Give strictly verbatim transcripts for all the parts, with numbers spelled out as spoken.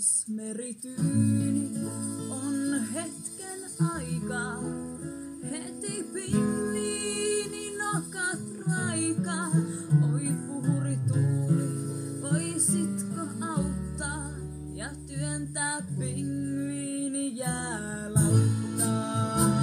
Jos merityyni on hetken aikaa, heti pingviini nokat raikaa. Oi puhuri tuuli, voisitko auttaa ja työntää pingviini jäälauttaa?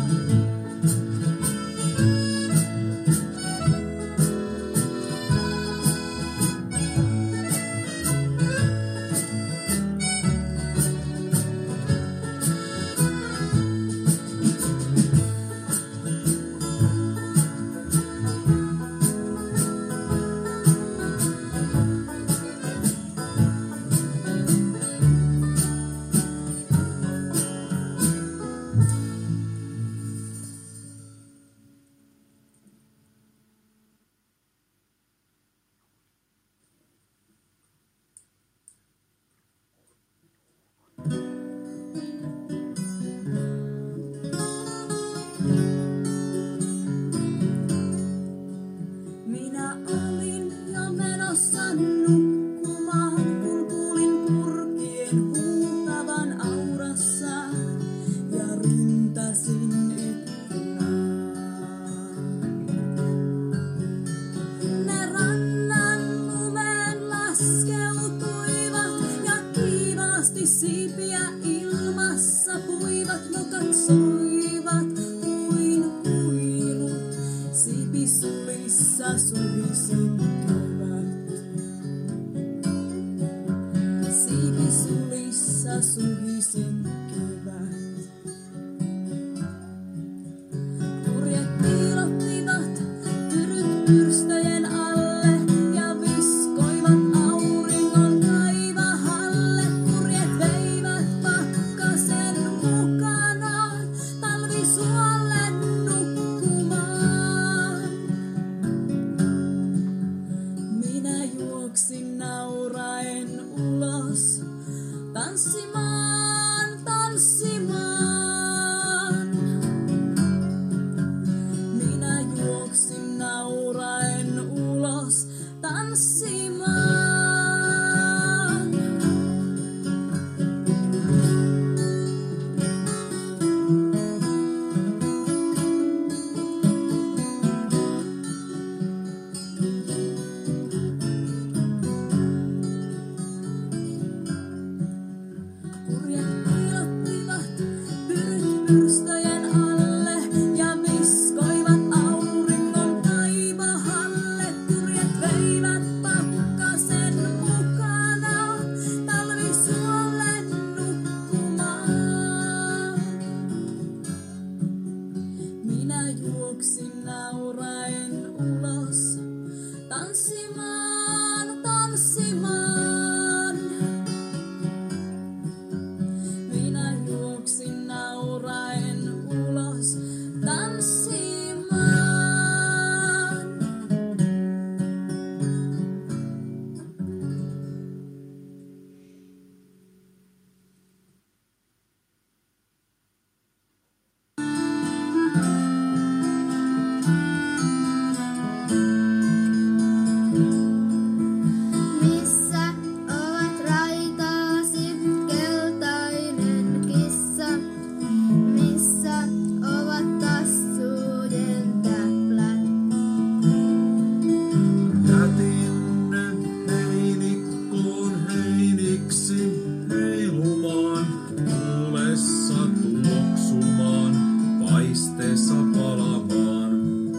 Siipiä ilmassa puivat, nokat soivat kuin huilut. Siipisulissa suhisin kevät. Siipisulissa suhisin kevät. Kurjet piilottivat pyryt pyrstöjen alle ja viskoivat auringon taivahalle. Kurjet veivät pakkasen mukanaan talvisuolle nukkumaan. Minä juoksin nauraen ulos tanssimaan, tanssimaan. Minä juoksin nauraen ulos tanssimaan. Kurjet piilottivat pyryt pyrstöjen alle ja viskoivat auringon taivahalle. Kurjet veivät pakkasen mukanaan talvisuolle nukkumaan. Minä juoksin nauraen ulos tanssimaan, tanssimaan. Minä juoksin nauraen ulos tanssimaan. Missä ovat raitaasi, keltainen kissa? Missä ovat tassujen täplät? Jätin ne heinikkoon heiniksi heilumaan, tuulessa tuoksumaan, paisteessa palamaan.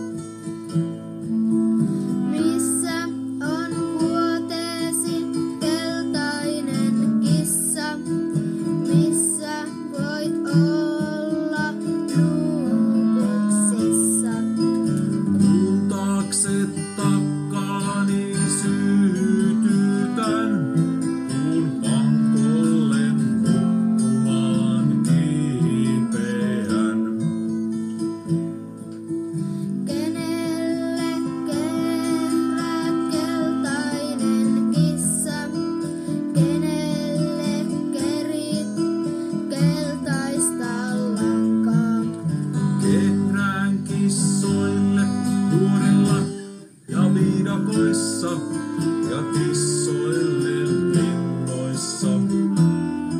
Missä on vuoteesi, keltainen kissa? Missä voit olla nuukuksissa? Puun taakse takkaani syytytän, puun pankolle nukkumaan kiipeän. Kenelle kehrät, keltainen kissa? Kenelle kerit keltaista lankaa? Kehrään kissoille vuorilla ja viidakoissa ja kissoille linnoissa.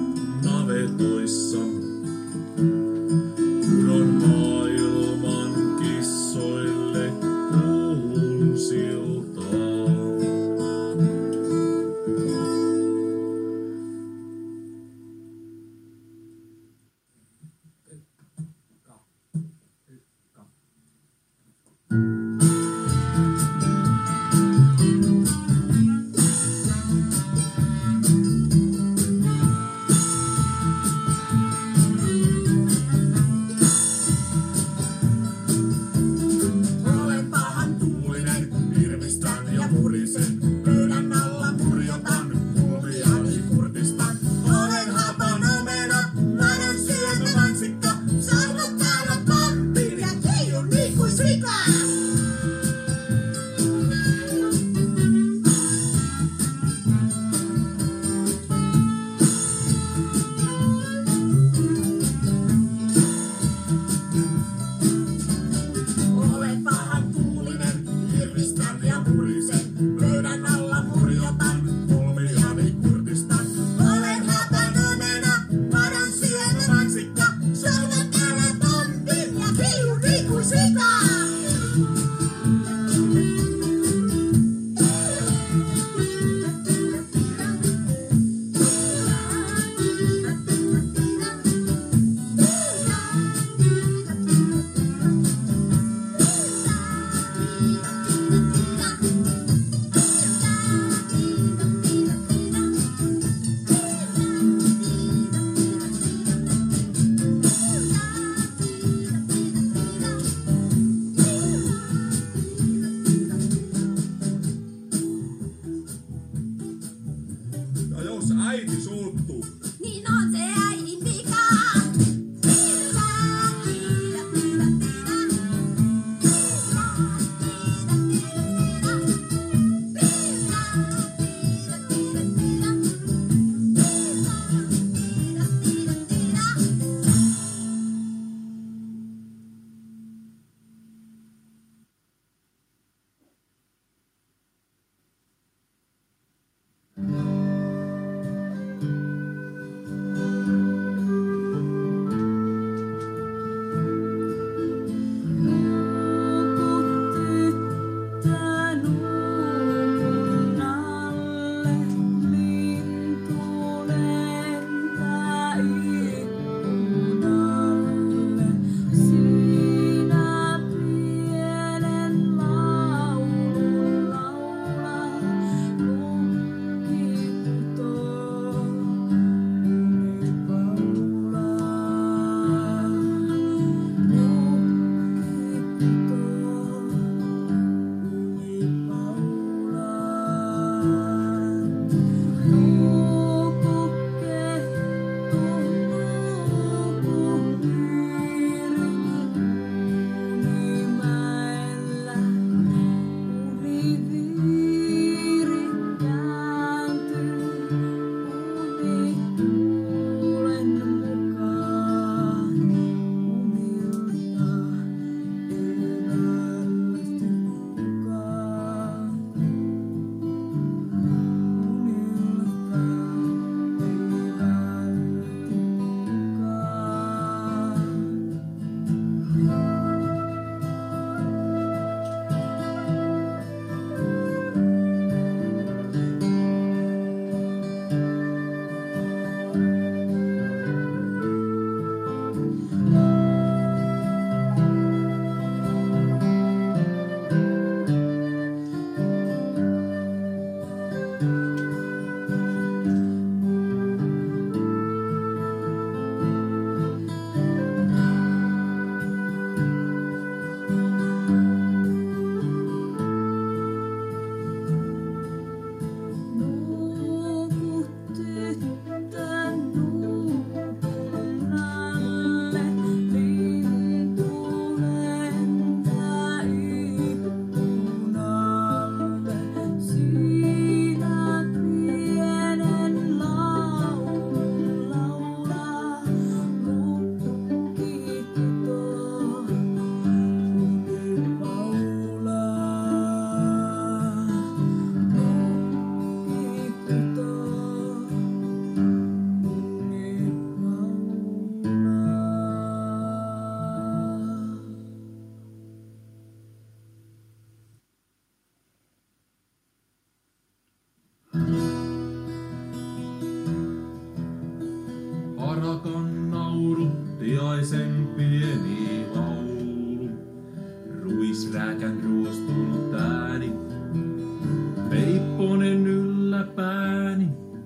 rääkän ruostunut ääni. Peipponen ylläpääni,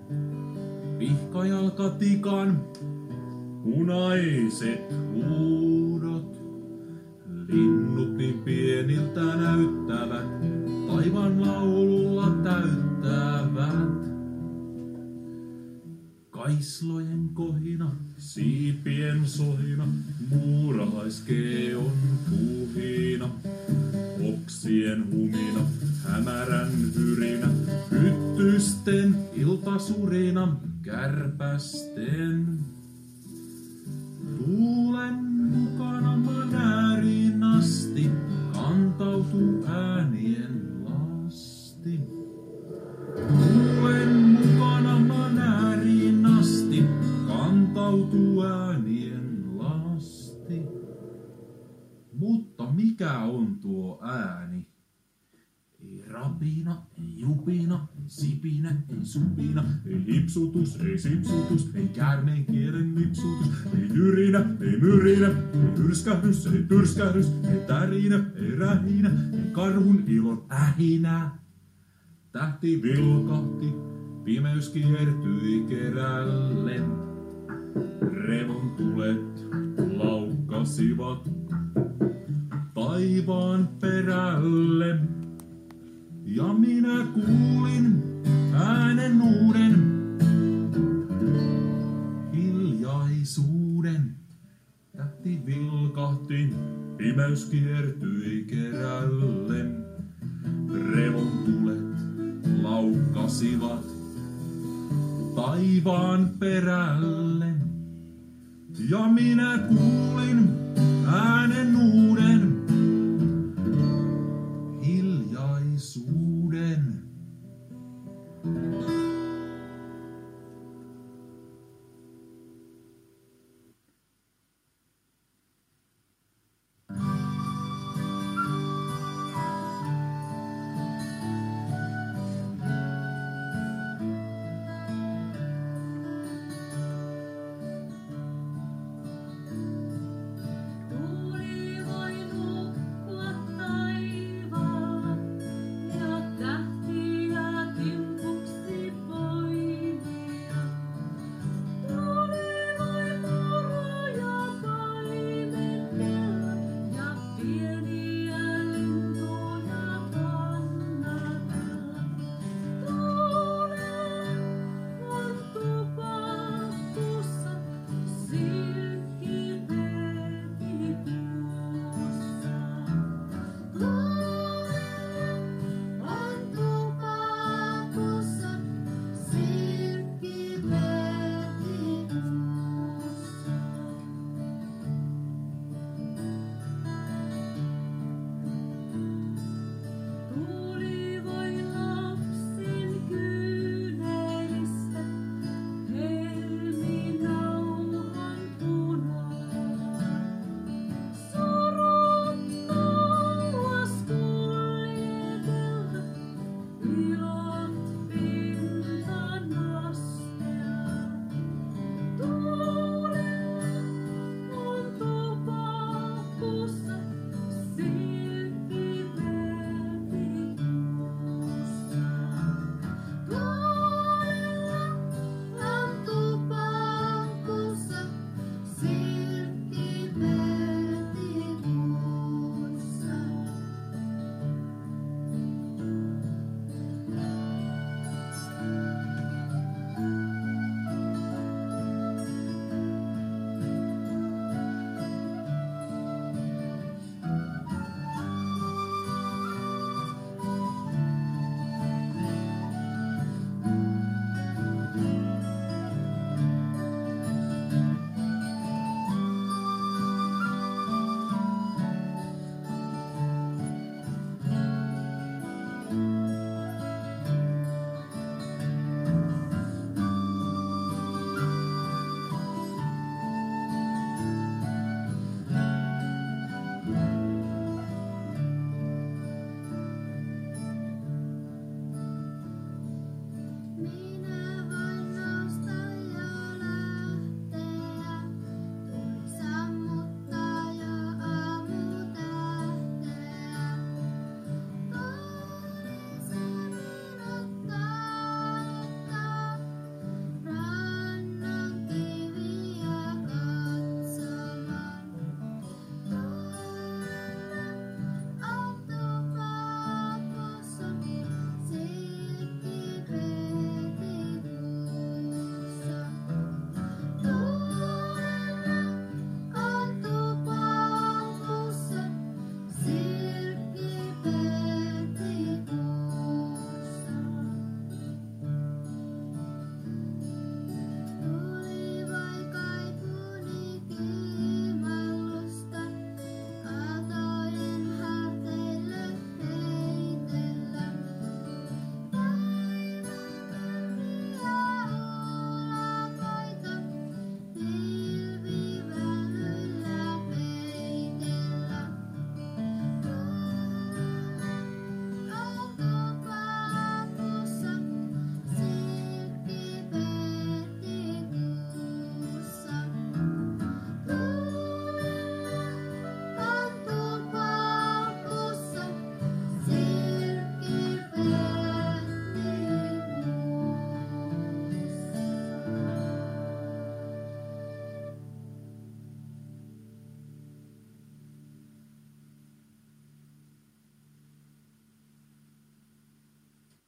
pihkajalkatikan punaiset huudot. Linnut niin pieniltä näyttävät, taivaan laululla täyttävät. Kaislojen kohina, siipien sohina, muurahaiskeon puhina. Oksien humina, hämärän hyrinä, hyttysten iltasurina, kärpästen. Tuulen mukana manääriin asti, kantautuu äänien lasti. Tuulen mukana manääriin asti, kantautuu äänien lasti. Mutta mikä on tuo ääni? Ei rapina, ei jupina, ei sipinä, ei supina, ei hipsutus, ei sipsutus, ei käärmeen kielen lipsutus, ei jyrinä, ei myrinä, ei hyrskähdys, ei tyrskähdys, ei tärinä, ei rähinä, ei karhun ilon ähinä. Tähti vilkahti, pimeys kiertyi kerälle. Revontulet laukkasivat taivaan perälle. Ja minä kuulin äänen uuden, hiljaisuuden. Tähti vilkahti, pimeys kiertyi kerälle. Revontulet laukkasivat taivaan perälle. Ja minä kuulin äänen uuden, hiljaisuuden. Tuli vain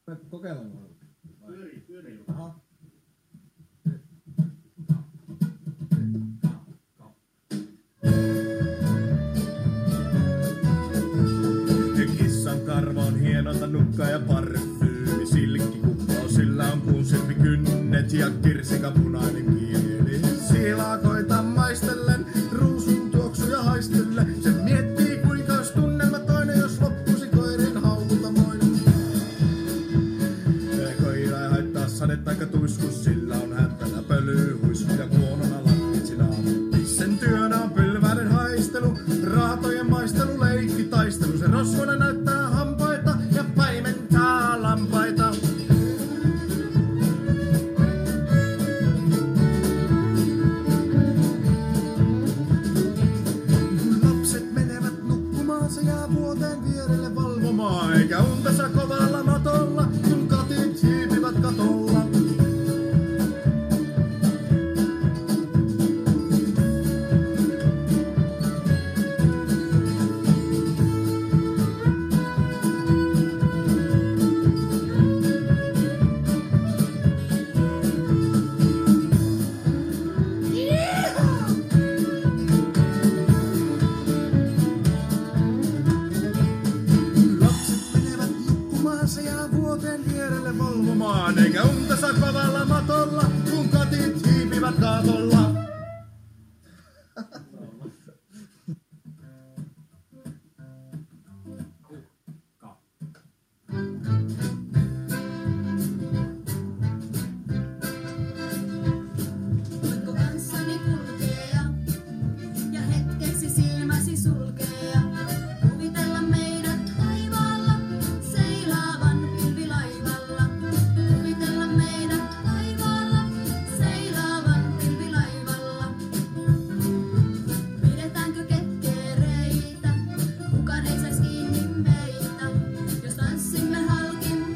Kokeillaan. Pyörii, pyörii. Aha. Kissan karva on hienota nukkaa ja parfyymi. Silkkikukko, sillä on kuun silmikynnet ja kirsikapunainen kieli. Siilakoita maistellen, ruusun tuoksuja haistellen. Se miettii kuinka olisi tunnelma toinen, jos loppuisi koirien haukutamoinen. Koira ei haittaa sade taikka tuiskus, sillä on hämpänä pölyy, huisku ja kuonona lakkitsina. Sen työnä on pylväiden haistelu, raatojen maistelu, leikki, taistelu. Se rosvona näyttää hampaita ja paimentaa lampaita. Lapset menevät nukkumaan, se jää vuoteen vierelle valvomaan. Eikä unta saa kovalla matolla, kun katit hiipivät katolla. Eikä unta saa kovalla matolla, kun katit hiipivät katolla. Voitko kanssani kulkea ja hetkeksi silmäsi sulkea? Kuvitella meidät taivaalla, seilaavan pilvilaivalla. Kuvitella meidät taivaalla, seilaavan pilvilaivalla. Pidetäänkö kettereitä? Kukaan ei sais kiinni meitä, jos tanssimme halki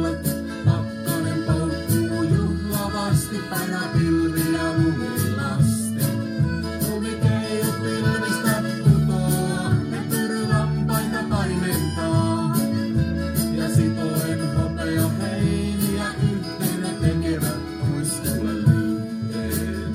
Pakkanen paukkuu juhlavasti, paina pilviä lumilasti. Lumikeijut pilvistä putoo, ne pyrylampaita paimentaa. Ja sitoen hopea heiniä yhteen, ne tekevät uistulle liikkeet.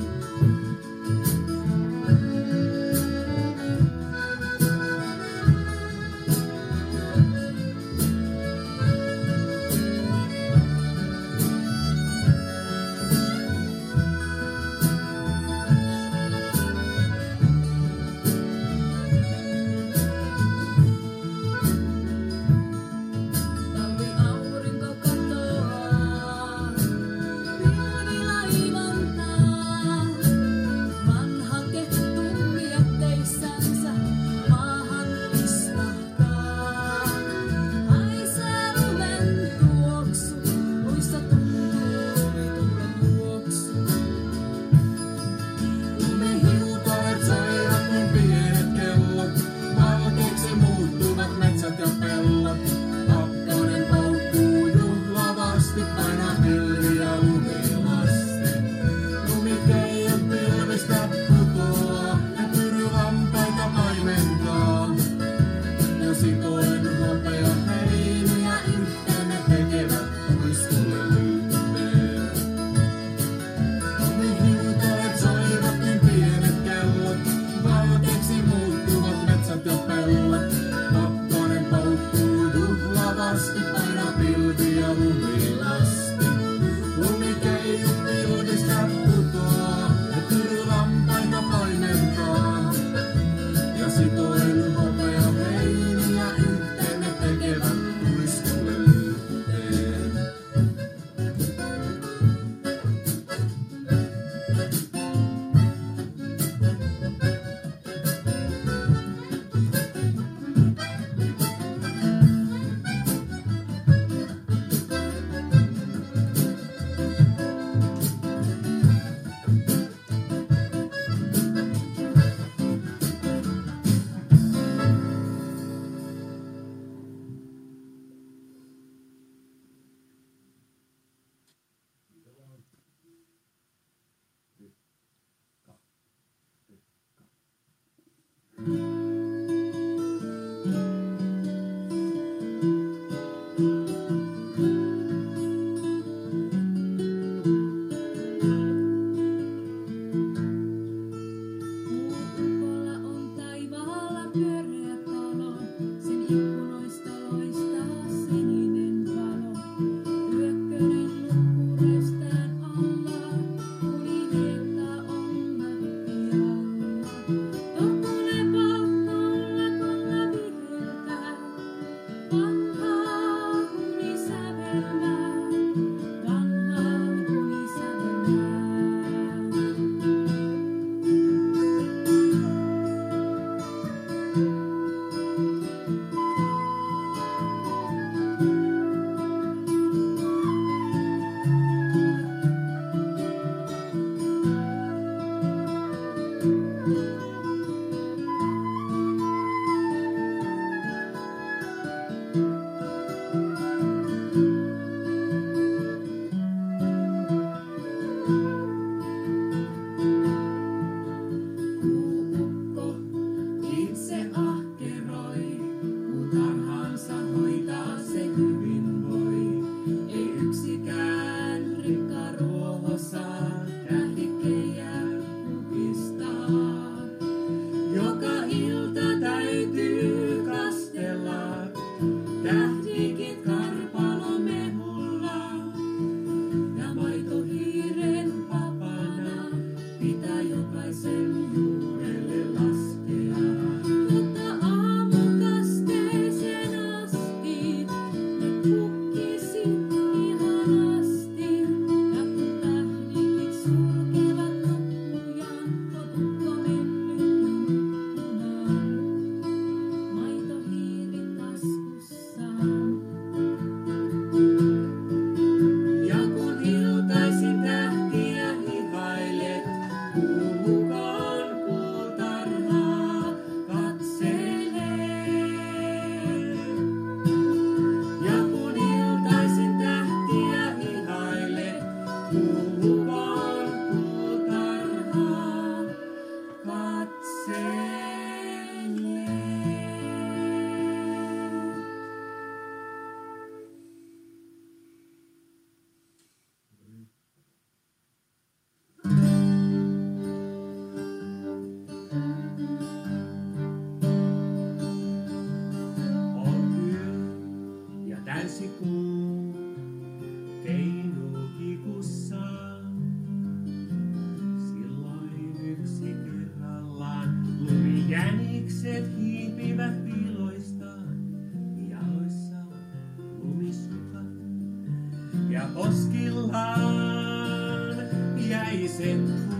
ja poskillaan jäi sen